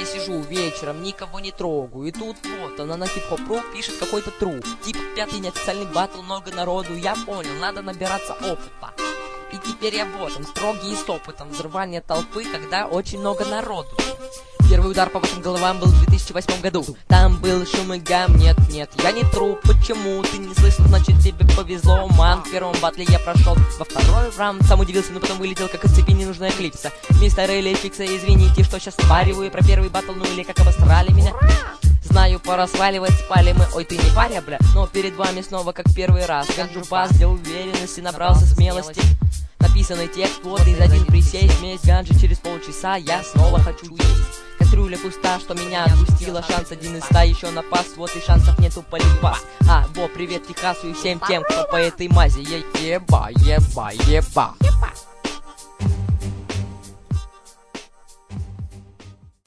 себе сижу вечером, никого не трогаю. И тут вот она на хип-хоп.ру пишет какой-то тру. Типа 5-й неофициальный батл, много народу. Я понял, надо набираться опыта. И теперь я вот он, строгий и с опытом взрывания толпы, когда очень много народу. Первый удар по вашим головам был в 2008 году. Там был шум и гам, нет, я не тру. Почему ты не слышал, значит тебе повезло, ман. В первом батле я прошел, во второй раунд сам удивился, но потом вылетел, как из цепи ненужная клипса. Мистер или Фикса, извините, что сейчас спариваю про первый батл, ну или как обосрали меня. Знаю, пора сваливать, спали мы, ой, ты не паря, бля. Но перед вами снова как первый раз. Ганджу бас для уверенности, набрался смелости. Написанный текст, вот из один присесть. Месть ганджи через полчаса, я снова хочу есть. Кастрюля пуста, что меня отпустила. Шанс 1 из 100, еще на пас. Вот и шансов нету полипас. Во, привет Техасу и всем тем, кто по этой мази. Еба.